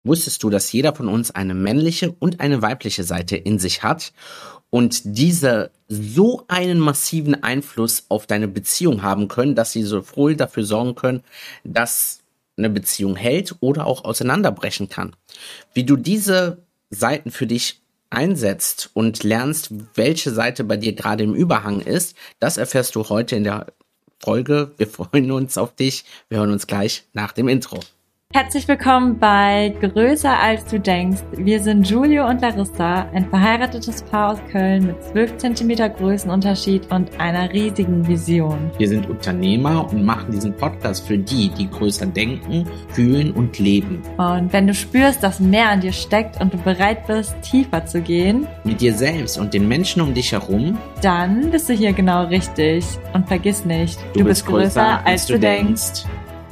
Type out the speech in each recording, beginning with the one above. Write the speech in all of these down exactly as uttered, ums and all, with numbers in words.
Wusstest du, dass jeder von uns eine männliche und eine weibliche Seite in sich hat und diese so einen massiven Einfluss auf deine Beziehung haben können, dass sie sowohl dafür sorgen können, dass eine Beziehung hält oder auch auseinanderbrechen kann? Wie du diese Seiten für dich einsetzt und lernst, welche Seite bei dir gerade im Überhang ist, das erfährst du heute in der Folge. Wir freuen uns auf dich. Wir hören uns gleich nach dem Intro. Herzlich willkommen bei Größer als du denkst. Wir sind Julio und Larissa, ein verheiratetes Paar aus Köln mit zwölf Zentimeter Größenunterschied und einer riesigen Vision. Wir sind Unternehmer und machen diesen Podcast für die, die größer denken, fühlen und leben. Und wenn du spürst, dass mehr an dir steckt und du bereit bist, tiefer zu gehen, mit dir selbst und den Menschen um dich herum, dann bist du hier genau richtig. Und vergiss nicht, du, du bist größer, größer als, als du denkst. denkst.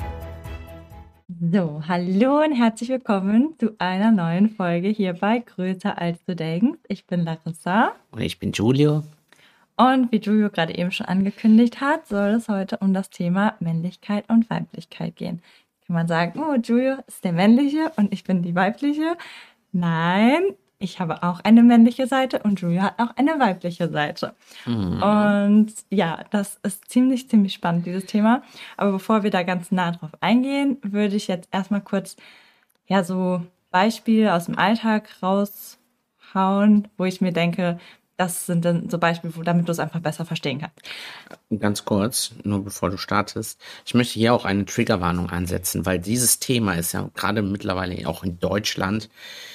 So, hallo und herzlich willkommen zu einer neuen Folge hier bei Größer als du denkst. Ich bin Larissa. Und ich bin Julio. Und wie Julio gerade eben schon angekündigt hat, soll es heute um das Thema Männlichkeit und Weiblichkeit gehen. Kann man sagen, oh, Julio ist der männliche und ich bin die weibliche. Nein, ich habe auch eine männliche Seite und Julio hat auch eine weibliche Seite. Mhm. Und ja, das ist ziemlich, ziemlich spannend, dieses Thema. Aber bevor wir da ganz nah drauf eingehen, würde ich jetzt erstmal kurz ja so Beispiele aus dem Alltag raushauen, wo ich mir denke, das sind dann so Beispiele, damit du es einfach besser verstehen kannst. Ganz kurz, nur bevor du startest. Ich möchte hier auch eine Triggerwarnung ansetzen, weil dieses Thema ist ja gerade mittlerweile auch in Deutschland.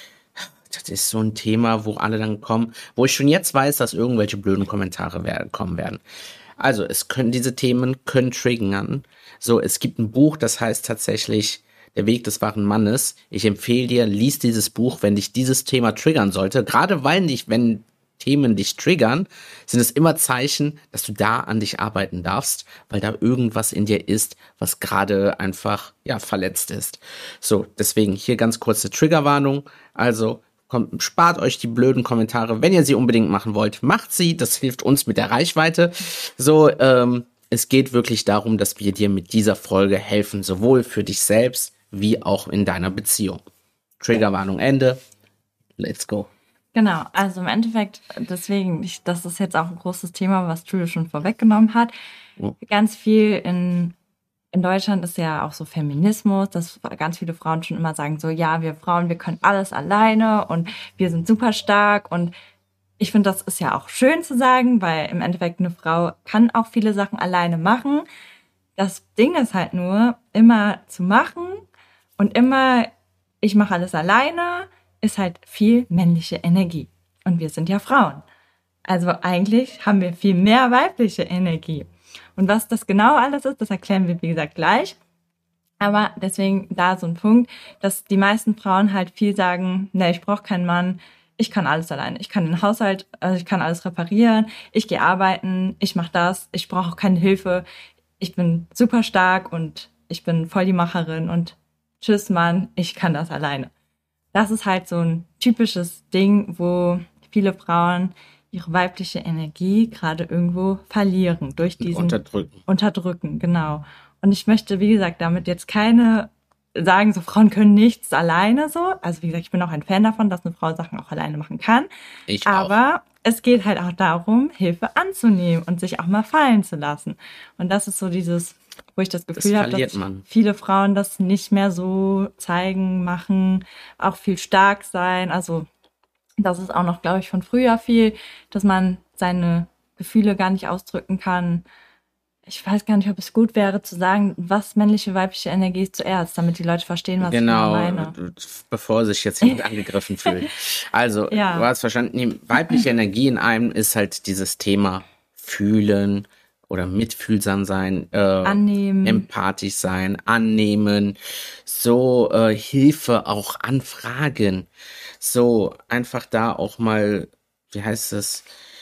Das ist so ein Thema, wo alle dann kommen, wo ich schon jetzt weiß, dass irgendwelche blöden Kommentare werden, kommen werden. Also, es können, diese Themen können triggern. So, es gibt ein Buch, das heißt tatsächlich Der Weg des wahren Mannes. Ich empfehle dir, lies dieses Buch, wenn dich dieses Thema triggern sollte. Gerade weil nicht, wenn Themen dich triggern, sind es immer Zeichen, dass du da an dich arbeiten darfst, weil da irgendwas in dir ist, was gerade einfach, ja, verletzt ist. So, deswegen hier ganz kurze Triggerwarnung. Also, Kommt, spart euch die blöden Kommentare. Wenn ihr sie unbedingt machen wollt, macht sie. Das hilft uns mit der Reichweite. So, ähm, es geht wirklich darum, dass wir dir mit dieser Folge helfen, sowohl für dich selbst wie auch in deiner Beziehung. Triggerwarnung Ende. Let's go. Genau, also im Endeffekt, deswegen, ich, das ist jetzt auch ein großes Thema, was Julio schon vorweggenommen hat. Oh. Ganz viel in In Deutschland ist ja auch so Feminismus, dass ganz viele Frauen schon immer sagen so, ja, wir Frauen, wir können alles alleine und wir sind super stark. Und ich finde, das ist ja auch schön zu sagen, weil im Endeffekt eine Frau kann auch viele Sachen alleine machen. Das Ding ist halt nur, immer zu machen und immer, ich mache alles alleine, ist halt viel männliche Energie. Und wir sind ja Frauen. Also eigentlich haben wir viel mehr weibliche Energie. Und was das genau alles ist, das erklären wir, wie gesagt, gleich. Aber deswegen da so ein Punkt, dass die meisten Frauen halt viel sagen, ne, ich brauche keinen Mann, ich kann alles alleine. Ich kann den Haushalt, also ich kann alles reparieren, ich gehe arbeiten, ich mache das, ich brauche auch keine Hilfe. Ich bin super stark und ich bin voll die Macherin und tschüss Mann, ich kann das alleine. Das ist halt so ein typisches Ding, wo viele Frauen ihre weibliche Energie gerade irgendwo verlieren durch diesen Unterdrücken. Unterdrücken, genau. Und ich möchte, wie gesagt, damit jetzt keine sagen, so Frauen können nichts alleine so. Also wie gesagt, ich bin auch ein Fan davon, dass eine Frau Sachen auch alleine machen kann. Ich Aber auch. Es geht halt auch darum, Hilfe anzunehmen und sich auch mal fallen zu lassen. Und das ist so dieses, wo ich das Gefühl habe, dass man. viele Frauen das nicht mehr so zeigen, machen, auch viel stark sein, also das ist auch noch, glaube ich, von früher viel, dass man seine Gefühle gar nicht ausdrücken kann. Ich weiß gar nicht, ob es gut wäre zu sagen, was männliche, weibliche Energie ist zuerst, damit die Leute verstehen, was genau, ich meine. Genau, bevor sich jetzt jemand angegriffen fühlt. Also, ja. Du hast verstanden, die weibliche Energie in einem ist halt dieses Thema fühlen oder mitfühlsam sein, äh, annehmen, empathisch sein, annehmen, so äh, Hilfe auch anfragen. So, einfach da auch mal, wie heißt es,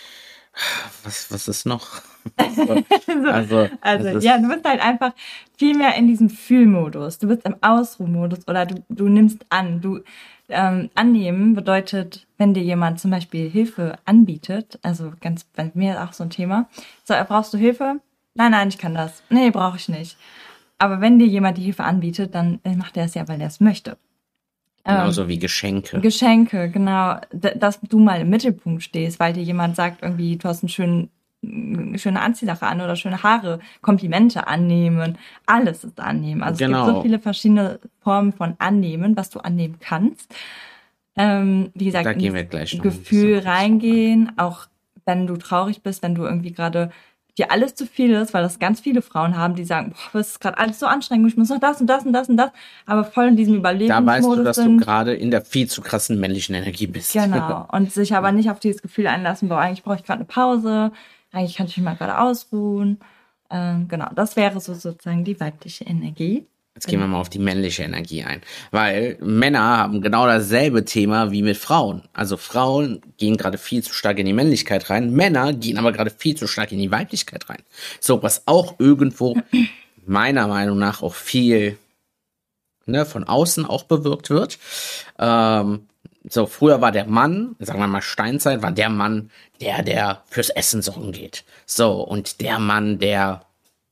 was, was ist noch? so, also, also ist, ja, du bist halt einfach viel mehr in diesem Fühlmodus. Du bist im Ausruhmodus oder du, du nimmst an. Du ähm, annehmen bedeutet, wenn dir jemand zum Beispiel Hilfe anbietet, also ganz bei mir ist auch so ein Thema, so, brauchst du Hilfe? Nein, nein, ich kann das. Nee, brauche ich nicht. Aber wenn dir jemand die Hilfe anbietet, dann macht er es ja, weil er es möchte. Genauso ähm, wie Geschenke. Geschenke, genau. D- dass du mal im Mittelpunkt stehst, weil dir jemand sagt, irgendwie, du hast einen schönen, eine schöne Anziehsache an oder schöne Haare, Komplimente annehmen, alles ist annehmen. Also genau. Es gibt so viele verschiedene Formen von annehmen, was du annehmen kannst. Ähm, wie gesagt, da gehen wir gleich noch Gefühl reingehen, auch wenn du traurig bist, wenn du irgendwie gerade dir alles zu viel ist, weil das ganz viele Frauen haben, die sagen, boah, das ist gerade alles so anstrengend, ich muss noch das und das und das und das, aber voll in diesem Überlebensmodus sind. Da weißt du, dass sind. du gerade in der viel zu krassen männlichen Energie bist. Genau, und sich aber nicht auf dieses Gefühl einlassen, boah, eigentlich brauche ich gerade eine Pause, eigentlich kann ich mich mal gerade ausruhen. Ähm, genau, das wäre so sozusagen die weibliche Energie. Jetzt gehen wir mal auf die männliche Energie ein, weil Männer haben genau dasselbe Thema wie mit Frauen. Also Frauen gehen gerade viel zu stark in die Männlichkeit rein, Männer gehen aber gerade viel zu stark in die Weiblichkeit rein. So, was auch irgendwo meiner Meinung nach auch viel ne, von außen auch bewirkt wird. Ähm, so, früher war der Mann, sagen wir mal Steinzeit, war der Mann, der, der fürs Essen sorgen geht. So, und der Mann, der,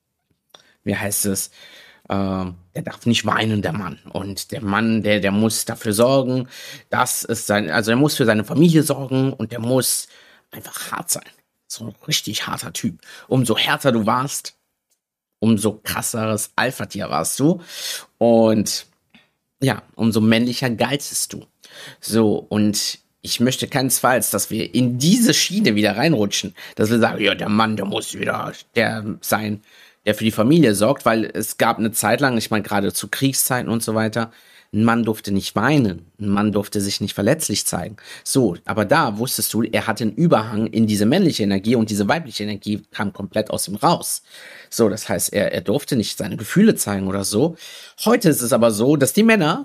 wie heißt es, Uh, der darf nicht weinen, der Mann. Und der Mann, der, der muss dafür sorgen, dass es sein, also er muss für seine Familie sorgen und der muss einfach hart sein. So ein richtig harter Typ. Umso härter du warst, umso krasseres Alpha-Tier warst du. Und ja, umso männlicher galtest du. So, und ich möchte keinesfalls, dass wir in diese Schiene wieder reinrutschen. Dass wir sagen, ja, der Mann, der muss wieder der sein, der für die Familie sorgt, weil es gab eine Zeit lang, ich meine gerade zu Kriegszeiten und so weiter, ein Mann durfte nicht weinen, ein Mann durfte sich nicht verletzlich zeigen. So, aber da wusstest du, er hatte einen Überhang in diese männliche Energie und diese weibliche Energie kam komplett aus ihm raus. So, das heißt, er, er durfte nicht seine Gefühle zeigen oder so. Heute ist es aber so, dass die Männer,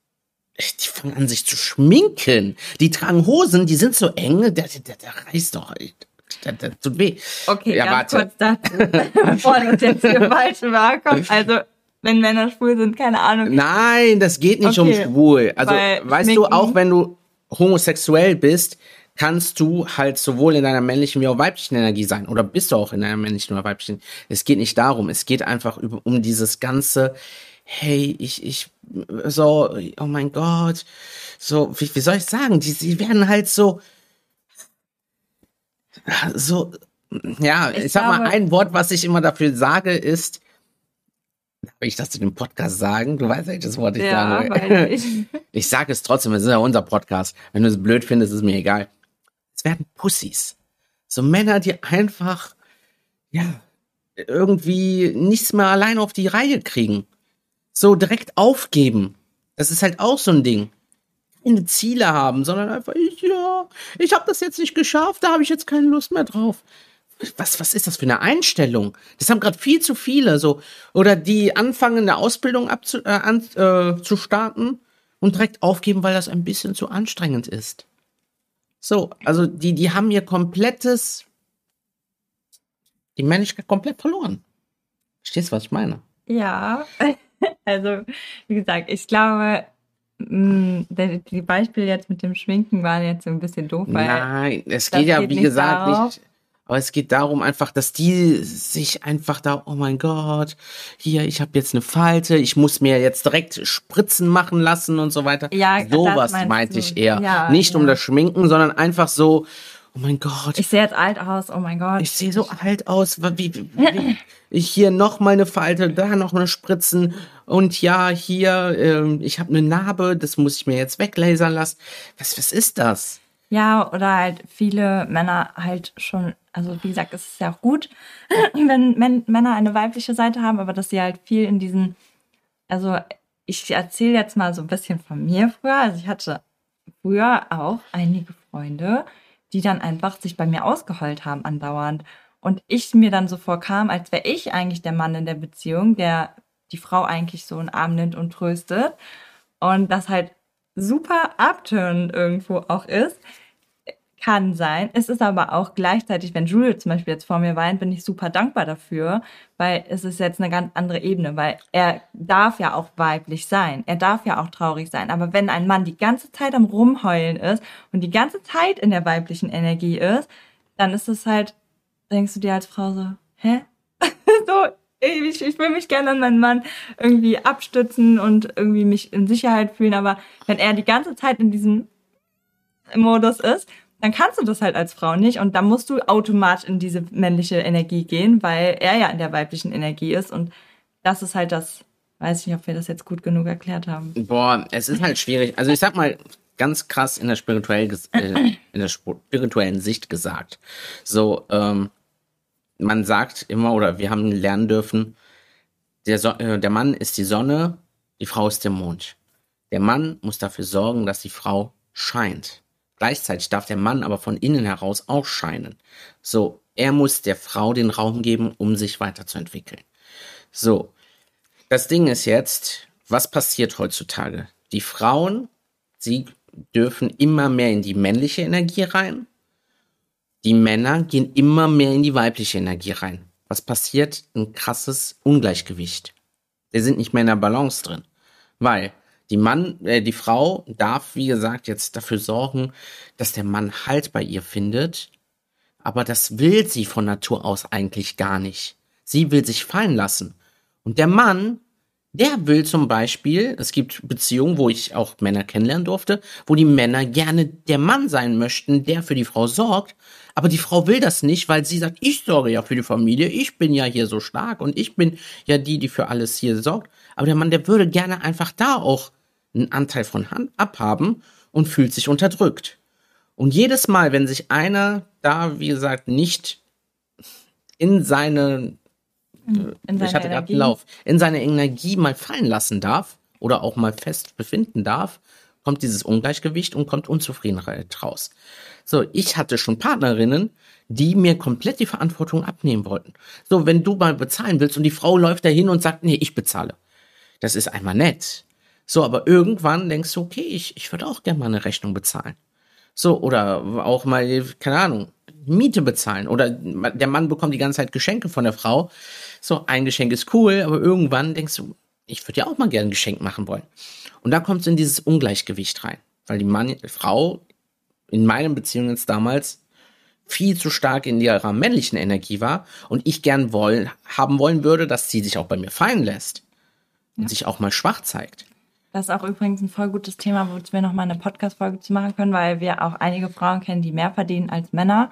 die fangen an sich zu schminken, die tragen Hosen, die sind so eng, der, der, der reißt doch halt. Das, das tut weh. Okay, ja, ganz warte. kurz dazu, bevor das jetzt hier falsch wahrkommt. Also, wenn Männer schwul sind, keine Ahnung. Nein, das geht nicht okay. um schwul. Also, Weil weißt schminken. du, auch wenn du homosexuell bist, kannst du halt sowohl in deiner männlichen wie auch weiblichen Energie sein. Oder bist du auch in deiner männlichen oder weiblichen. Es geht nicht darum. Es geht einfach um dieses ganze, hey, ich, ich, so, oh mein Gott. So, wie, wie soll ich sagen? Die, die werden halt so, So, ja, ich, ich sag glaube, mal, ein Wort, was ich immer dafür sage, ist, darf ich das zu dem Podcast sagen? Du weißt, welches Wort ich ja, sagen will. Ich, ich sage es trotzdem, es ist ja unser Podcast. Wenn du es blöd findest, ist es mir egal. Es werden Pussys. So Männer, die einfach, ja, irgendwie nichts mehr allein auf die Reihe kriegen. So direkt aufgeben. Das ist halt auch so ein Ding. Keine Ziele haben, sondern einfach, ich, ja, ich habe das jetzt nicht geschafft, da habe ich jetzt keine Lust mehr drauf. Was, was ist das für eine Einstellung? Das haben gerade viel zu viele, so, oder die anfangen, eine Ausbildung abzu, äh, an, äh, zu starten und direkt aufgeben, weil das ein bisschen zu anstrengend ist. So, also die, die haben ihr komplettes, die Männlichkeit komplett verloren. Verstehst du, was ich meine? Ja, also, wie gesagt, ich glaube, die Beispiele jetzt mit dem Schminken waren jetzt so ein bisschen doof. Weil Nein, es geht ja, geht wie nicht gesagt, darauf. nicht. Aber es geht darum einfach, dass die sich einfach da, oh mein Gott, hier, ich habe jetzt eine Falte, ich muss mir jetzt direkt Spritzen machen lassen und so weiter. Ja, sowas meinte ich eher. Ja, nicht ja. um das Schminken, sondern einfach so, oh mein Gott. Ich sehe jetzt alt aus, oh mein Gott. Ich sehe so alt aus. Wie, wie, wie, ich hier noch mal eine Falte, da noch eine Spritzen. Und ja, hier, ähm, ich habe eine Narbe, das muss ich mir jetzt weglasern lassen. Was, was ist das? Ja, oder halt viele Männer halt schon, also wie gesagt, es ist ja auch gut, wenn Men- Männer eine weibliche Seite haben, aber dass sie halt viel in diesen, also ich erzähle jetzt mal so ein bisschen von mir früher. Also ich hatte früher auch einige Freunde, die dann einfach sich bei mir ausgeheult haben andauernd. Und ich mir dann so vorkam, als wäre ich eigentlich der Mann in der Beziehung, der die Frau eigentlich so in den Arm nimmt und tröstet. Und das halt super abturnend irgendwo auch ist. Kann sein. Es ist aber auch gleichzeitig, wenn Jules zum Beispiel jetzt vor mir weint, bin ich super dankbar dafür, weil es ist jetzt eine ganz andere Ebene, weil er darf ja auch weiblich sein. Er darf ja auch traurig sein. Aber wenn ein Mann die ganze Zeit am Rumheulen ist und die ganze Zeit in der weiblichen Energie ist, dann ist es halt, denkst du dir als Frau so, hä? So, ich, ich will mich gerne an meinen Mann irgendwie abstützen und irgendwie mich in Sicherheit fühlen, aber wenn er die ganze Zeit in diesem Modus ist, dann kannst du das halt als Frau nicht und dann musst du automatisch in diese männliche Energie gehen, weil er ja in der weiblichen Energie ist und das ist halt das, weiß ich nicht, ob wir das jetzt gut genug erklärt haben. Boah, es ist halt schwierig. Also ich sag mal ganz krass in der spirituellen, äh, in der spirituellen Sicht gesagt. So, ähm, man sagt immer, oder wir haben lernen dürfen, der, so äh, der Mann ist die Sonne, die Frau ist der Mond. Der Mann muss dafür sorgen, dass die Frau scheint. Gleichzeitig darf der Mann aber von innen heraus auch scheinen. So, er muss der Frau den Raum geben, um sich weiterzuentwickeln. So, das Ding ist jetzt, was passiert heutzutage? Die Frauen, sie dürfen immer mehr in die männliche Energie rein. Die Männer gehen immer mehr in die weibliche Energie rein. Was passiert? Ein krasses Ungleichgewicht. Wir sind nicht mehr in der Balance drin. Weil die Mann, äh, die Frau darf, wie gesagt, jetzt dafür sorgen, dass der Mann Halt bei ihr findet. Aber das will sie von Natur aus eigentlich gar nicht. Sie will sich fallen lassen. Und der Mann, der will zum Beispiel, es gibt Beziehungen, wo ich auch Männer kennenlernen durfte, wo die Männer gerne der Mann sein möchten, der für die Frau sorgt, aber die Frau will das nicht, weil sie sagt, ich sorge ja für die Familie, ich bin ja hier so stark und ich bin ja die, die für alles hier sorgt. Aber der Mann, der würde gerne einfach da auch einen Anteil von Hand abhaben und fühlt sich unterdrückt. Und jedes Mal, wenn sich einer da, wie gesagt, nicht in seine In ich hatte gerade einen Lauf, in seine Energie mal fallen lassen darf oder auch mal fest befinden darf, kommt dieses Ungleichgewicht und kommt Unzufriedenheit raus. So, ich hatte schon Partnerinnen, die mir komplett die Verantwortung abnehmen wollten. So, wenn du mal bezahlen willst und die Frau läuft dahin und sagt, nee, ich bezahle. Das ist einmal nett. So, aber irgendwann denkst du, okay, ich, ich würde auch gerne mal eine Rechnung bezahlen. So, oder auch mal, keine Ahnung, Miete bezahlen. Oder der Mann bekommt die ganze Zeit Geschenke von der Frau. So, ein Geschenk ist cool, aber irgendwann denkst du, ich würde ja auch mal gerne ein Geschenk machen wollen. Und da kommt es in dieses Ungleichgewicht rein. Weil die Mann, die Frau in meinen Beziehungen jetzt damals viel zu stark in ihrer männlichen Energie war und ich gern wollen, haben wollen würde, dass sie sich auch bei mir fallen lässt und ja. sich auch mal schwach zeigt. Das ist auch übrigens ein voll gutes Thema, wo wir noch mal eine Podcast-Folge zu machen können, weil wir auch einige Frauen kennen, die mehr verdienen als Männer.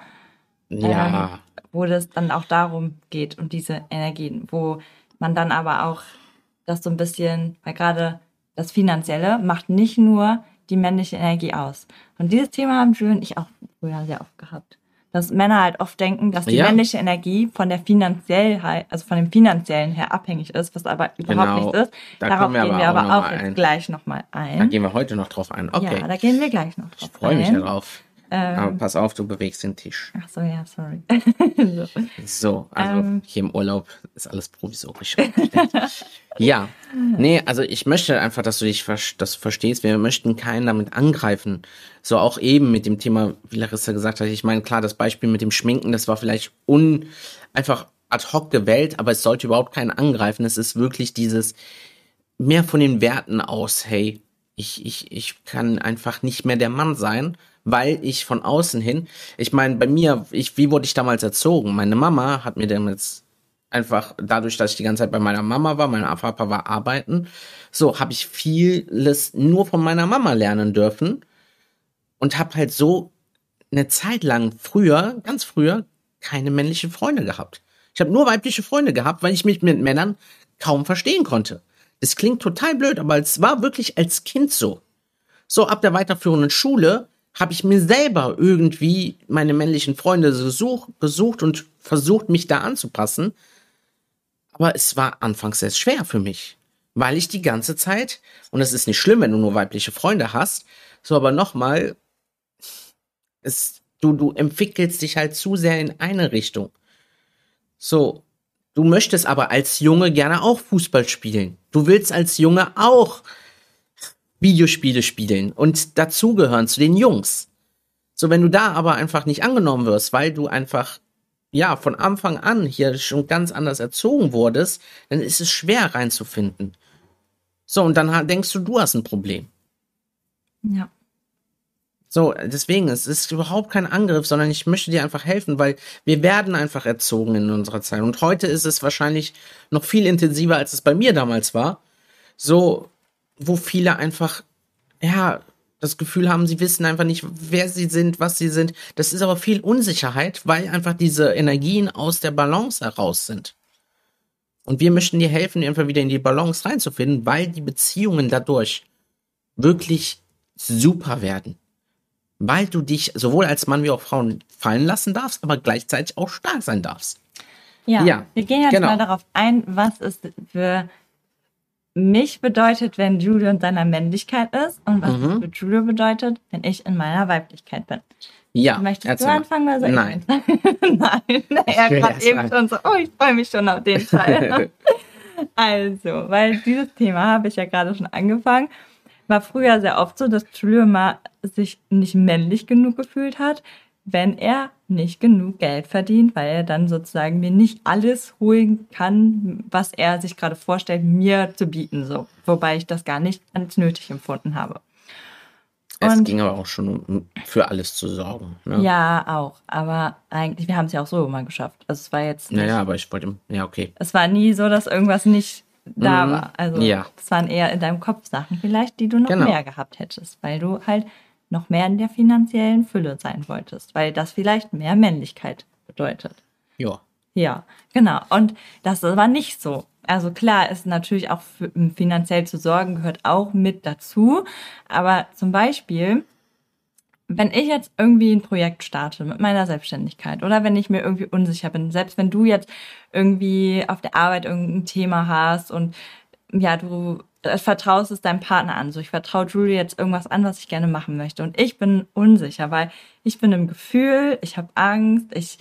Ja. Ähm, wo das dann auch darum geht, um diese Energien, wo man dann aber auch das so ein bisschen, weil gerade das Finanzielle macht nicht nur die männliche Energie aus. Und dieses Thema haben Jules und ich auch früher sehr oft gehabt. Dass Männer halt oft denken, dass die ja. männliche Energie von der finanziell, also von dem finanziellen her abhängig ist, was aber überhaupt genau. nicht ist. Da Darauf wir gehen aber wir aber auch, auch jetzt ein. gleich nochmal ein. Da gehen wir heute noch drauf ein. Okay. Ja, da gehen wir gleich noch drauf ein. Ich freue mich darauf. Ähm, aber pass auf, du bewegst den Tisch. Ach so, ja, sorry. so. so, also ähm, hier im Urlaub ist alles provisorisch. ja, nee, also ich möchte einfach, dass du dich dass du verstehst, wir möchten keinen damit angreifen. So auch eben mit dem Thema, wie Larissa gesagt hat, ich meine, klar, das Beispiel mit dem Schminken, das war vielleicht un einfach ad hoc gewählt, aber es sollte überhaupt keinen angreifen. Es ist wirklich dieses mehr von den Werten aus, hey, ich, ich, ich kann einfach nicht mehr der Mann sein, weil ich von außen hin, ich meine, bei mir, ich, wie wurde ich damals erzogen? Meine Mama hat mir damals einfach, dadurch, dass ich die ganze Zeit bei meiner Mama war, mein Papa war arbeiten, so habe ich vieles nur von meiner Mama lernen dürfen und habe halt so eine Zeit lang früher, ganz früher, keine männlichen Freunde gehabt. Ich habe nur weibliche Freunde gehabt, weil ich mich mit Männern kaum verstehen konnte. Das klingt total blöd, aber es war wirklich als Kind so. So, ab der weiterführenden Schule habe ich mir selber irgendwie meine männlichen Freunde gesucht, gesucht und versucht, mich da anzupassen. Aber es war anfangs sehr schwer für mich, weil ich die ganze Zeit, und es ist nicht schlimm, wenn du nur weibliche Freunde hast, so, aber nochmal, es, du, du entwickelst dich halt zu sehr in eine Richtung. So, du möchtest aber als Junge gerne auch Fußball spielen. Du willst als Junge auch Videospiele spielen und dazugehören zu den Jungs. So, wenn du da aber einfach nicht angenommen wirst, weil du einfach, ja, von Anfang an hier schon ganz anders erzogen wurdest, dann ist es schwer reinzufinden. So, und dann denkst du, du hast ein Problem. Ja. So, deswegen, es ist überhaupt kein Angriff, sondern ich möchte dir einfach helfen, weil wir werden einfach erzogen in unserer Zeit. Und heute ist es wahrscheinlich noch viel intensiver, als es bei mir damals war. So, wo viele einfach, ja, das Gefühl haben, sie wissen einfach nicht, wer sie sind, was sie sind. Das ist aber viel Unsicherheit, weil einfach diese Energien aus der Balance heraus sind. Und wir möchten dir helfen, einfach wieder in die Balance reinzufinden, weil die Beziehungen dadurch wirklich super werden. Weil du dich sowohl als Mann wie auch Frauen fallen lassen darfst, aber gleichzeitig auch stark sein darfst. Ja, ja, wir gehen jetzt genau. mal darauf ein, was es für mich bedeutet, wenn Julio in seiner Männlichkeit ist und was mhm. es für Julio bedeutet, wenn ich in meiner Weiblichkeit bin. Ja. Möchtest du anfangen? Oder soll Nein. Ich Nein, er gerade eben schon so, oh, ich freue mich schon auf den Teil. Also, weil dieses Thema habe ich ja gerade schon angefangen. War früher sehr oft so, dass Julio mal sich nicht männlich genug gefühlt hat, wenn er nicht genug Geld verdient, weil er dann sozusagen mir nicht alles holen kann, was er sich gerade vorstellt, mir zu bieten. So, wobei ich das gar nicht als nötig empfunden habe. Es Und, ging aber auch schon um für alles zu sorgen. Ne? Ja, auch. Aber eigentlich, wir haben es ja auch so immer geschafft. Also es war jetzt nicht... Naja, aber ich wollte... Ja, okay. Es war nie so, dass irgendwas nicht da Mhm. war. Also Ja. das waren eher in deinem Kopf Sachen vielleicht, die du noch Genau. mehr gehabt hättest, weil du halt noch mehr in der finanziellen Fülle sein wolltest, weil das vielleicht mehr Männlichkeit bedeutet. Ja. Ja, genau. Und das war nicht so. Also klar, ist natürlich auch für, finanziell zu sorgen, gehört auch mit dazu. Aber zum Beispiel, wenn ich jetzt irgendwie ein Projekt starte mit meiner Selbstständigkeit oder wenn ich mir irgendwie unsicher bin, selbst wenn du jetzt irgendwie auf der Arbeit irgendein Thema hast und ja, du vertraust es deinem Partner an. So, ich vertraue Julie jetzt irgendwas an, was ich gerne machen möchte. Und ich bin unsicher, weil ich bin im Gefühl, ich habe Angst, ich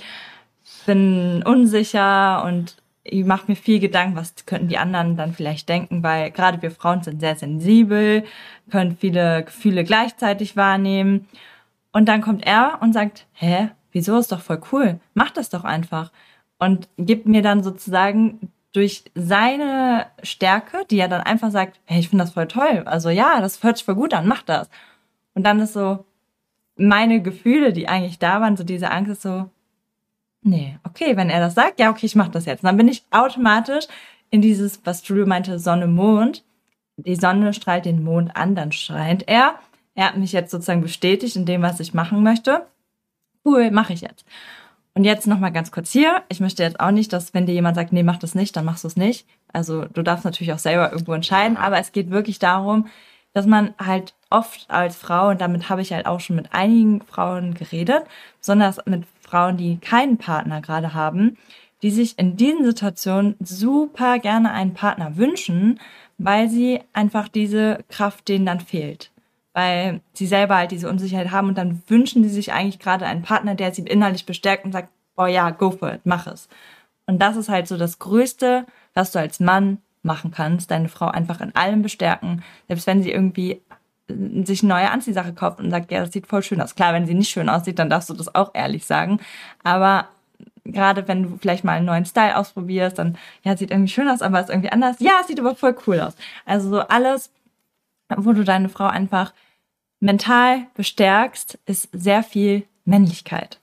bin unsicher und ich mache mir viel Gedanken, was könnten die anderen dann vielleicht denken, weil gerade wir Frauen sind sehr sensibel, können viele Gefühle gleichzeitig wahrnehmen. Und dann kommt er und sagt, hä, wieso, ist doch voll cool, mach das doch einfach. Und gibt mir dann sozusagen durch seine Stärke, die er dann einfach sagt, hey, ich finde das voll toll, also ja, das hört sich voll gut an, mach das. Und dann ist so, meine Gefühle, die eigentlich da waren, so diese Angst ist so, nee, okay, wenn er das sagt, ja, okay, ich mach das jetzt. Und dann bin ich automatisch in dieses, was Julio meinte, Sonne, Mond. Die Sonne strahlt den Mond an, dann scheint er. Er hat mich jetzt sozusagen bestätigt in dem, was ich machen möchte. Cool, mache ich jetzt. Und jetzt nochmal ganz kurz hier. Ich möchte jetzt auch nicht, dass wenn dir jemand sagt, nee, mach das nicht, dann machst du es nicht. Also du darfst natürlich auch selber irgendwo entscheiden, aber es geht wirklich darum, dass man halt oft als Frau, und damit habe ich halt auch schon mit einigen Frauen geredet, besonders mit Frauen, die keinen Partner gerade haben, die sich in diesen Situationen super gerne einen Partner wünschen, weil sie einfach diese Kraft denen dann fehlt. Weil sie selber halt diese Unsicherheit haben und dann wünschen sie sich eigentlich gerade einen Partner, der sie innerlich bestärkt und sagt, oh ja, go for it, mach es. Und das ist halt so das Größte, was du als Mann machen kannst, deine Frau einfach in allem bestärken, selbst wenn sie irgendwie sich eine neue Anziehsache kauft und sagt, ja, das sieht voll schön aus. Klar, wenn sie nicht schön aussieht, dann darfst du das auch ehrlich sagen, aber gerade wenn du vielleicht mal einen neuen Style ausprobierst, dann, ja, sieht irgendwie schön aus, aber ist irgendwie anders. Ja, es sieht aber voll cool aus. Also so alles, wo du deine Frau einfach mental bestärkst, ist sehr viel Männlichkeit.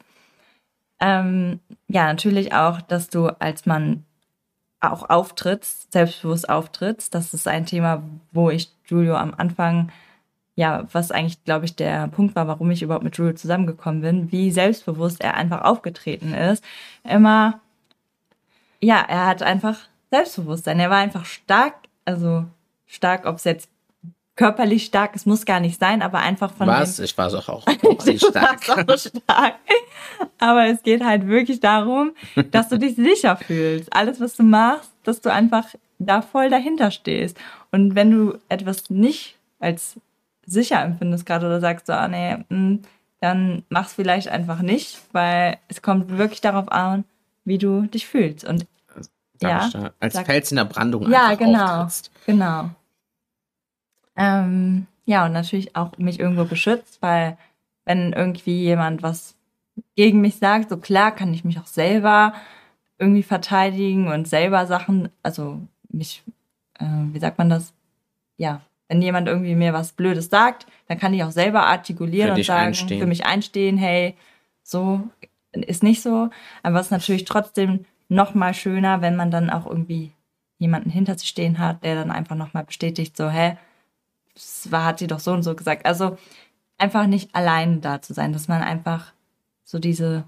Ähm, ja, natürlich auch, dass du als Mann auch auftrittst, selbstbewusst auftrittst. Das ist ein Thema, wo ich Julio am Anfang, ja, was eigentlich, glaube ich, der Punkt war, warum ich überhaupt mit Julio zusammengekommen bin, wie selbstbewusst er einfach aufgetreten ist. Immer, ja, er hat einfach Selbstbewusstsein. Er war einfach stark, also stark, ob es jetzt körperlich stark, es muss gar nicht sein, aber einfach von Was? dem... Ich war auch, auch körperlich stark. auch stark. Aber es geht halt wirklich darum, dass du dich sicher fühlst. Alles, was du machst, dass du einfach da voll dahinter stehst. Und wenn du etwas nicht als sicher empfindest gerade oder sagst so, ah nee, mh, dann mach's vielleicht einfach nicht, weil es kommt wirklich darauf an, wie du dich fühlst. Und ja, da als sag, Fels in der Brandung ja, einfach genau, auftrittst. genau. Ähm, ja, und natürlich auch mich irgendwo beschützt, weil wenn irgendwie jemand was gegen mich sagt, so klar kann ich mich auch selber irgendwie verteidigen und selber Sachen, also mich, äh, wie sagt man das? Ja, Wenn jemand irgendwie mir was Blödes sagt, dann kann ich auch selber artikulieren und sagen, einstehen. für mich einstehen, hey, so ist nicht so. Aber es ist natürlich trotzdem noch mal schöner, wenn man dann auch irgendwie jemanden hinter sich stehen hat, der dann einfach noch mal bestätigt, so, hä, das war, hat sie doch so und so gesagt. Also einfach nicht allein da zu sein, dass man einfach so diese,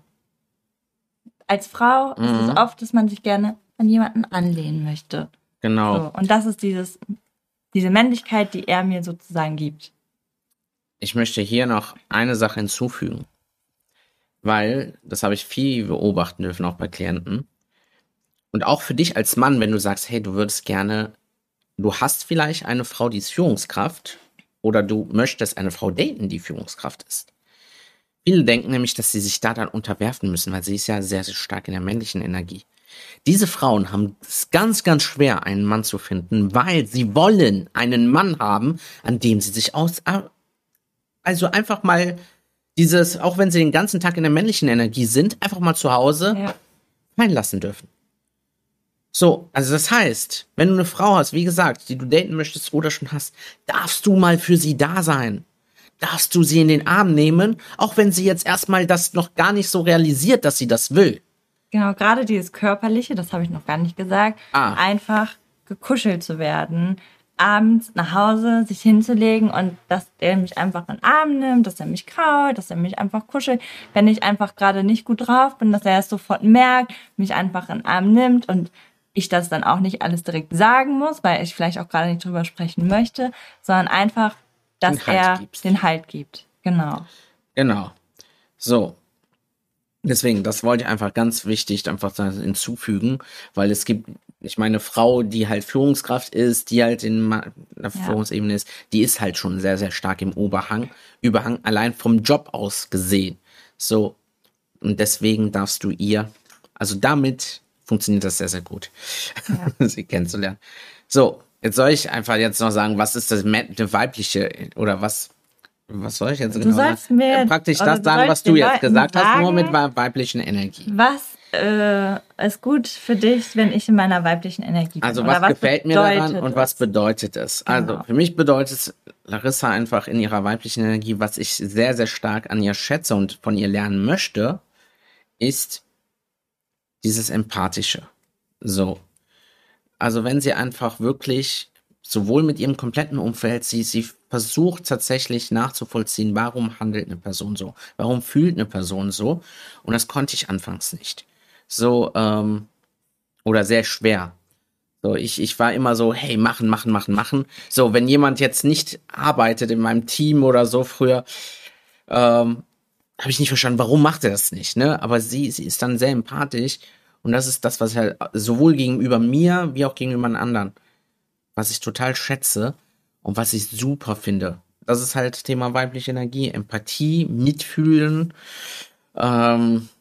als Frau mhm. ist es oft, dass man sich gerne an jemanden anlehnen möchte. Genau. So, und das ist dieses, diese Männlichkeit, die er mir sozusagen gibt. Ich möchte hier noch eine Sache hinzufügen, weil, das habe ich viel beobachten dürfen, auch bei Klienten. Und auch für dich als Mann, wenn du sagst, hey, du würdest gerne, du hast vielleicht eine Frau, die ist Führungskraft, oder du möchtest eine Frau daten, die Führungskraft ist. Viele denken nämlich, dass sie sich da dann unterwerfen müssen, weil sie ist ja sehr, sehr stark in der männlichen Energie. Diese Frauen haben es ganz, ganz schwer, einen Mann zu finden, weil sie wollen einen Mann haben, an dem sie sich aus... Also einfach mal dieses, auch wenn sie den ganzen Tag in der männlichen Energie sind, einfach mal zu Hause ja. fallen lassen dürfen. So, also das heißt, wenn du eine Frau hast, wie gesagt, die du daten möchtest oder schon hast, darfst du mal für sie da sein. Darfst du sie in den Arm nehmen, auch wenn sie jetzt erstmal das noch gar nicht so realisiert, dass sie das will. Genau, gerade dieses Körperliche, das habe ich noch gar nicht gesagt, ah. einfach gekuschelt zu werden, abends nach Hause sich hinzulegen und dass er mich einfach in den Arm nimmt, dass er mich krault, dass er mich einfach kuschelt. Wenn ich einfach gerade nicht gut drauf bin, dass er es sofort merkt, mich einfach in den Arm nimmt und ich das dann auch nicht alles direkt sagen muss, weil ich vielleicht auch gerade nicht drüber sprechen möchte, sondern einfach, dass den er halt den Halt gibt. Genau. Genau. So. Deswegen, das wollte ich einfach ganz wichtig einfach hinzufügen, weil es gibt, ich meine, eine Frau, die halt Führungskraft ist, die halt in der ja. Führungsebene ist, die ist halt schon sehr, sehr stark im Oberhang, Überhang, allein vom Job aus gesehen. So. Und deswegen darfst du ihr, also damit funktioniert das sehr, sehr gut, ja. sie kennenzulernen. So, jetzt soll ich einfach jetzt noch sagen, was ist das eine weibliche oder was, was soll ich jetzt du genau sagst sagen? Mir, Praktisch das sagen, was du jetzt Leuten gesagt sagen, hast, nur mit weiblichen Energie. Was äh, ist gut für dich, wenn ich in meiner weiblichen Energie bin? Also was, was gefällt mir daran und was bedeutet es? Genau. Also für mich bedeutet Larissa einfach in ihrer weiblichen Energie, was ich sehr, sehr stark an ihr schätze und von ihr lernen möchte, ist dieses Empathische. So. Also wenn sie einfach wirklich sowohl mit ihrem kompletten Umfeld, sie, sie versucht tatsächlich nachzuvollziehen, warum handelt eine Person so, warum fühlt eine Person so, und das konnte ich anfangs nicht. So, ähm, oder sehr schwer. So, ich, ich war immer so, hey, machen, machen, machen, machen. So, wenn jemand jetzt nicht arbeitet in meinem Team oder so früher, ähm, habe ich nicht verstanden, warum macht er das nicht, ne? Aber sie, sie ist dann sehr empathisch und das ist das, was ich halt sowohl gegenüber mir wie auch gegenüber den anderen, was ich total schätze und was ich super finde. Das ist halt Thema weibliche Energie, Empathie, Mitfühlen, ähm,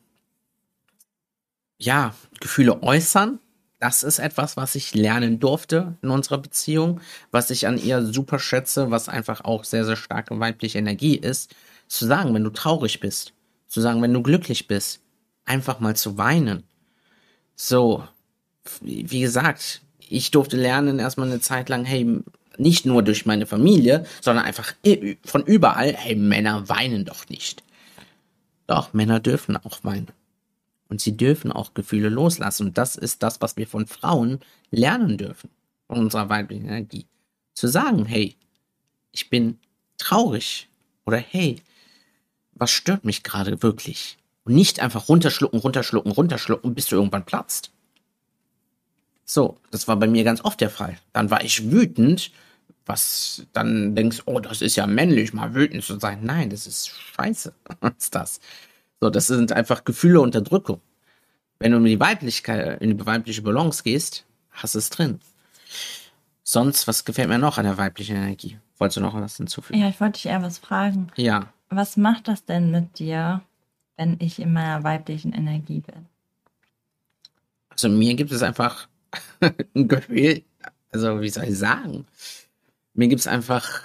ja, Gefühle äußern. Das ist etwas, was ich lernen durfte in unserer Beziehung, was ich an ihr super schätze, was einfach auch sehr, sehr starke weibliche Energie ist. Zu sagen, wenn du traurig bist, zu sagen, wenn du glücklich bist, einfach mal zu weinen. So, wie gesagt, ich durfte lernen erstmal eine Zeit lang, hey, nicht nur durch meine Familie, sondern einfach von überall, hey, Männer weinen doch nicht. Doch, Männer dürfen auch weinen. Und sie dürfen auch Gefühle loslassen. Und das ist das, was wir von Frauen lernen dürfen, von unserer weiblichen Energie. Zu sagen, hey, ich bin traurig. Oder hey, was stört mich gerade wirklich? Und nicht einfach runterschlucken, runterschlucken, runterschlucken, bis du irgendwann platzt. So, das war bei mir ganz oft der Fall. Dann war ich wütend, was dann denkst, oh, das ist ja männlich, mal wütend zu sein. Nein, das ist scheiße. Was ist das? So, das sind einfach Gefühle Unterdrückung. Wenn du in die Weiblichkeit, in die weibliche Balance gehst, hast du es drin. Sonst, was gefällt mir noch an der weiblichen Energie? Wolltest du noch was hinzufügen? Ja, ich wollte dich eher was fragen. Ja. Was macht das denn mit dir, wenn ich in meiner weiblichen Energie bin? Also mir gibt es einfach ein Gefühl, also wie soll ich sagen? Mir gibt es einfach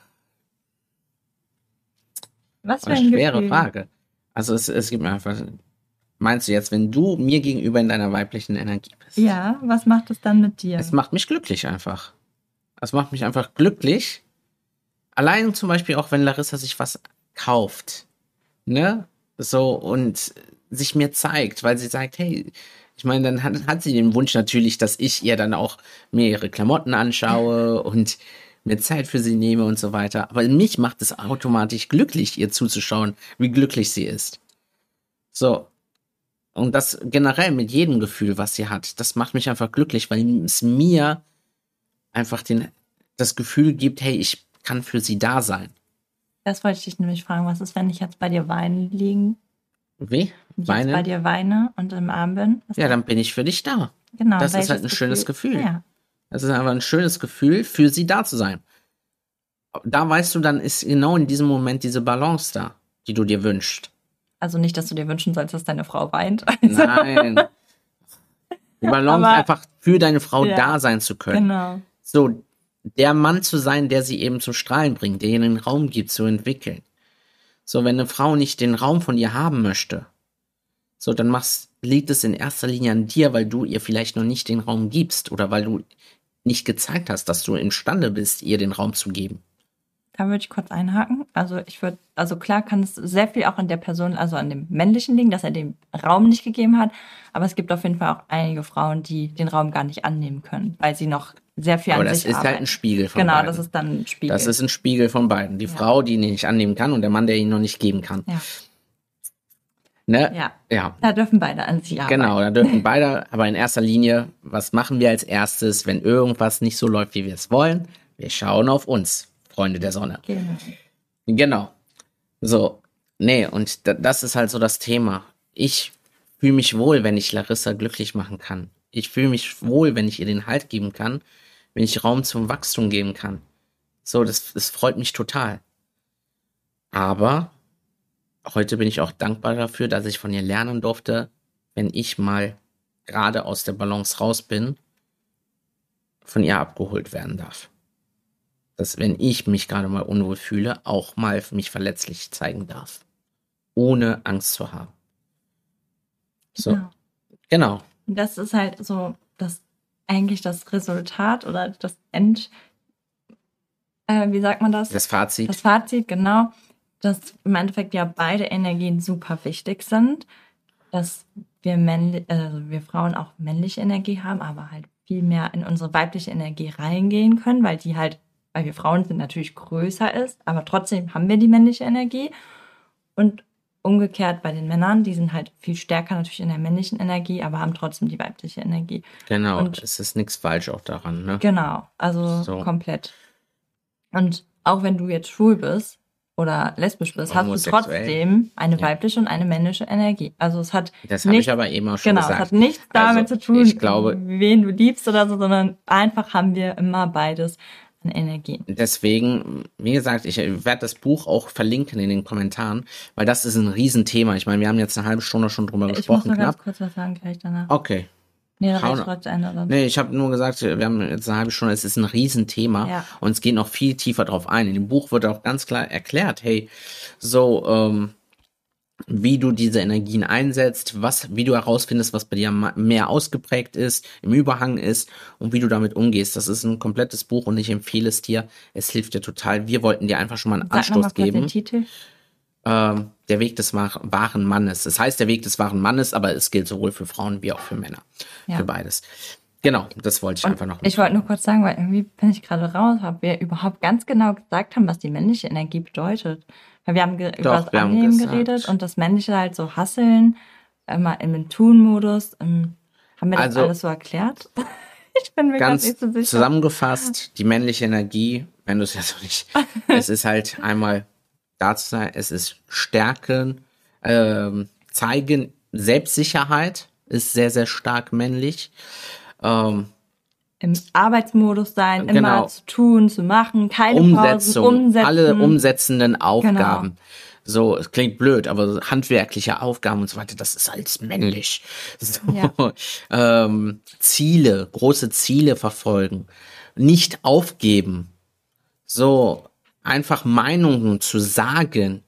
was für eine ein schwere Gefühl? Frage. Also es, es gibt mir einfach, meinst du jetzt, wenn du mir gegenüber in deiner weiblichen Energie bist? Ja, was macht es dann mit dir? Es macht mich glücklich einfach. Es macht mich einfach glücklich, allein zum Beispiel auch, wenn Larissa sich was kauft, ne, so, und sich mir zeigt, weil sie sagt, hey, ich meine, dann hat, hat sie den Wunsch natürlich, dass ich ihr dann auch mir ihre Klamotten anschaue und mir Zeit für sie nehme und so weiter. Aber mich macht es automatisch glücklich, ihr zuzuschauen, wie glücklich sie ist. So. Und das generell mit jedem Gefühl, was sie hat, das macht mich einfach glücklich, weil es mir einfach den, das Gefühl gibt, hey, ich kann für sie da sein. Das wollte ich dich nämlich fragen, was ist, wenn ich jetzt bei dir weinen liegen? Wie? Wenn ich jetzt bei dir weine und im Arm bin? Was ja, dann bin ich für dich da. Genau. Das ist halt ein Gefühl? schönes Gefühl. Ja. Das ist einfach ein schönes Gefühl, für sie da zu sein. Da weißt du, dann ist genau in diesem Moment diese Balance da, die du dir wünschst. Also nicht, dass du dir wünschen sollst, dass deine Frau weint. Also. Nein. Die Balance, aber, einfach für deine Frau ja, da sein zu können. Genau. So, der Mann zu sein, der sie eben zum Strahlen bringt, der ihr den Raum gibt, zu entwickeln. So, wenn eine Frau nicht den Raum von ihr haben möchte, so, dann machst, liegt es in erster Linie an dir, weil du ihr vielleicht noch nicht den Raum gibst oder weil du nicht gezeigt hast, dass du imstande bist, ihr den Raum zu geben. Da würde ich kurz einhaken. Also ich würde, also klar kann es sehr viel auch an der Person, also an dem Männlichen liegen, dass er den Raum nicht gegeben hat. Aber es gibt auf jeden Fall auch einige Frauen, die den Raum gar nicht annehmen können, weil sie noch sehr viel aber an sich arbeiten. Aber das ist halt ein Spiegel von genau, beiden. Genau, das ist dann ein Spiegel. Das ist ein Spiegel von beiden. Die ja. Frau, die ihn nicht annehmen kann und der Mann, der ihn noch nicht geben kann. Ja. Ne? Ja. ja. Da dürfen beide an sich arbeiten. Genau, da dürfen beide, aber in erster Linie, was machen wir als erstes, wenn irgendwas nicht so läuft, wie wir es wollen? Wir schauen auf uns, Freunde der Sonne. Genau. Genau. So, nee, und das ist halt so das Thema. Ich fühle mich wohl, wenn ich Larissa glücklich machen kann. Ich fühle mich wohl, wenn ich ihr den Halt geben kann, wenn ich Raum zum Wachstum geben kann. So, das, das freut mich total. Aber heute bin ich auch dankbar dafür, dass ich von ihr lernen durfte, wenn ich mal gerade aus der Balance raus bin, von ihr abgeholt werden darf. Dass, wenn ich mich gerade mal unwohl fühle, auch mal mich verletzlich zeigen darf. Ohne Angst zu haben. So. Genau. Genau. Und das ist halt so, das eigentlich das Resultat oder das End, äh, wie sagt man das? Das Fazit. Das Fazit, genau. Dass im Endeffekt ja beide Energien super wichtig sind. Dass wir, männli- also wir Frauen auch männliche Energie haben, aber halt viel mehr in unsere weibliche Energie reingehen können, weil die halt, weil wir Frauen sind, natürlich größer ist, aber trotzdem haben wir die männliche Energie. Und umgekehrt bei den Männern, die sind halt viel stärker natürlich in der männlichen Energie, aber haben trotzdem die weibliche Energie. Genau, und es ist nichts falsch auch daran, ne? Genau, also so. Komplett. Und auch wenn du jetzt schwul bist oder lesbisch bist, hast du trotzdem eine weibliche ja. und eine männliche Energie. Also es hat Das habe ich aber eben auch schon genau, gesagt. Genau, es hat nichts damit also, zu tun, ich glaube, wen du liebst oder so, sondern einfach haben wir immer beides an Energien. Deswegen, wie gesagt, ich werde das Buch auch verlinken in den Kommentaren, weil das ist ein Riesenthema. Ich meine, wir haben jetzt eine halbe Stunde schon drüber ich gesprochen. Ich muss noch knapp. ganz kurz was sagen gleich danach. Okay. Nee, da ich trotzdem eine, oder? Nee, ich habe nur gesagt, wir haben jetzt eine halbe Stunde, es ist ein Riesenthema ja. und es geht noch viel tiefer drauf ein. In dem Buch wird auch ganz klar erklärt, hey, so, ähm, wie du diese Energien einsetzt, was, wie du herausfindest, was bei dir mehr ausgeprägt ist, im Überhang ist und wie du damit umgehst. Das ist ein komplettes Buch und ich empfehle es dir. Es hilft dir total. Wir wollten dir einfach schon mal einen Sag Anstoß noch mal geben. Den Titel. Ähm, der Weg des wahren Mannes. Das heißt, der Weg des wahren Mannes, aber es gilt sowohl für Frauen wie auch für Männer. Ja. Für beides. Genau, das wollte ich und einfach noch. Ich wollte nur kurz sagen, weil irgendwie bin ich gerade raus, ob wir überhaupt ganz genau gesagt haben, was die männliche Energie bedeutet. Weil wir haben ge- Doch, über das wir Annehmen haben geredet und das Männliche halt so hasseln, immer im Tun-Modus. Im, haben wir das also, alles so erklärt? Ich bin mir ganz nicht so sicher. Zusammengefasst, die männliche Energie, wenn du es jetzt noch nicht, es ist halt einmal da zu sein, es ist Stärken, ähm, zeigen, Selbstsicherheit ist sehr, sehr stark männlich. Ähm, Im Arbeitsmodus sein, genau. immer zu tun, zu machen, keine Umsetzung, Pausen, umsetzen. alle umsetzenden Aufgaben. Genau. So, es klingt blöd, aber handwerkliche Aufgaben und so weiter, das ist alles männlich. So, ja. ähm, Ziele, große Ziele verfolgen, nicht aufgeben. So, einfach Meinungen zu sagen.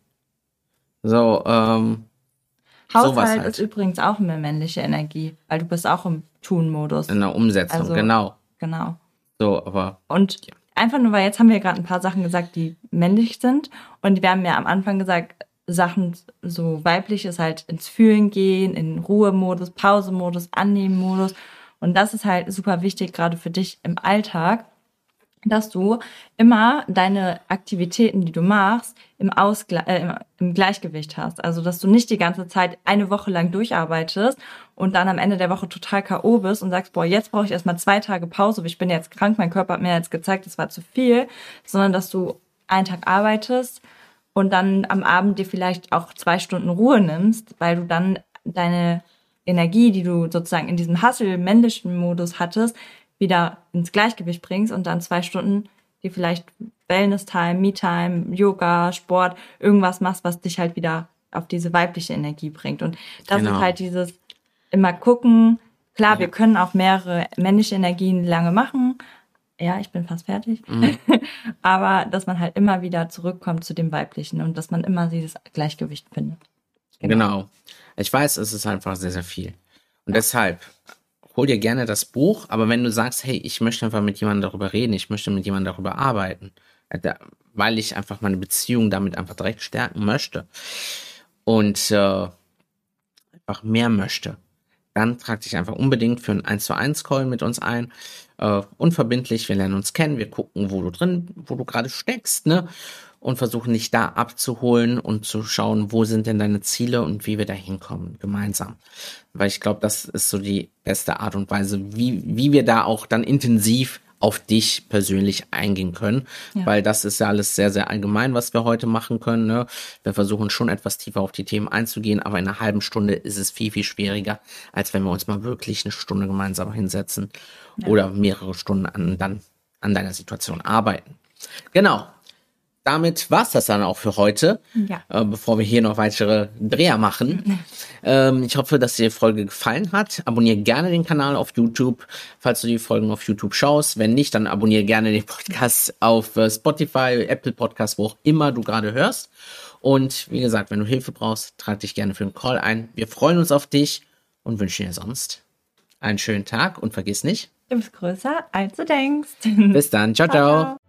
So, ähm, Haushalt halt. ist übrigens auch eine männliche Energie, weil du bist auch im Tun-Modus. In der Umsetzung, also, genau. Genau. So, aber. Und einfach nur, weil jetzt haben wir gerade ein paar Sachen gesagt, die männlich sind. Und wir haben ja am Anfang gesagt, Sachen so weiblich ist halt ins Fühlen gehen, in Ruhemodus, Pausemodus, Annehmen-Modus. Und das ist halt super wichtig, gerade für dich im Alltag, dass du immer deine Aktivitäten, die du machst, im, Ausgle- äh, im Gleichgewicht hast. Also, dass du nicht die ganze Zeit eine Woche lang durcharbeitest und dann am Ende der Woche total K O bist und sagst, boah, jetzt brauche ich erstmal zwei Tage Pause, ich bin jetzt krank, mein Körper hat mir jetzt gezeigt, das war zu viel, sondern dass du einen Tag arbeitest und dann am Abend dir vielleicht auch zwei Stunden Ruhe nimmst, weil du dann deine Energie, die du sozusagen in diesem Hustle-männlichen Modus hattest, wieder ins Gleichgewicht bringst und dann zwei Stunden die vielleicht Wellness-Time, Me-Time, Yoga, Sport, irgendwas machst, was dich halt wieder auf diese weibliche Energie bringt. Und das genau. ist halt dieses immer gucken. Klar, ja. wir können auch mehrere männliche Energien lange machen. Ja, ich bin fast fertig. Mhm. Aber dass man halt immer wieder zurückkommt zu dem Weiblichen und dass man immer dieses Gleichgewicht findet. Genau. genau. Ich weiß, es ist einfach sehr, sehr viel. Und ja. deshalb hol dir gerne das Buch, aber wenn du sagst, hey, ich möchte einfach mit jemandem darüber reden, ich möchte mit jemandem darüber arbeiten, weil ich einfach meine Beziehung damit einfach direkt stärken möchte und äh, einfach mehr möchte, dann trag dich einfach unbedingt für einen eins zu eins Call mit uns ein. Äh, unverbindlich, wir lernen uns kennen, wir gucken, wo du drin, wo du gerade steckst, ne? Und versuchen dich da abzuholen und zu schauen, wo sind denn deine Ziele und wie wir da hinkommen, gemeinsam. Weil ich glaube, das ist so die beste Art und Weise, wie, wie wir da auch dann intensiv auf dich persönlich eingehen können. Ja. Weil das ist ja alles sehr, sehr allgemein, was wir heute machen können. Ne? Wir versuchen schon etwas tiefer auf die Themen einzugehen, aber in einer halben Stunde ist es viel, viel schwieriger, als wenn wir uns mal wirklich eine Stunde gemeinsam hinsetzen ja. oder mehrere Stunden an, dann an deiner Situation arbeiten. Genau. Damit war's das dann auch für heute, ja. äh, bevor wir hier noch weitere Dreher machen. Mhm. Ähm, ich hoffe, dass dir die Folge gefallen hat. Abonniere gerne den Kanal auf YouTube, falls du die Folgen auf YouTube schaust. Wenn nicht, dann abonniere gerne den Podcast auf äh, Spotify, Apple Podcasts, wo auch immer du gerade hörst. Und wie gesagt, wenn du Hilfe brauchst, trag dich gerne für einen Call ein. Wir freuen uns auf dich und wünschen dir sonst einen schönen Tag und vergiss nicht, du bist größer, als du denkst. Bis dann. Ciao, ciao. ciao.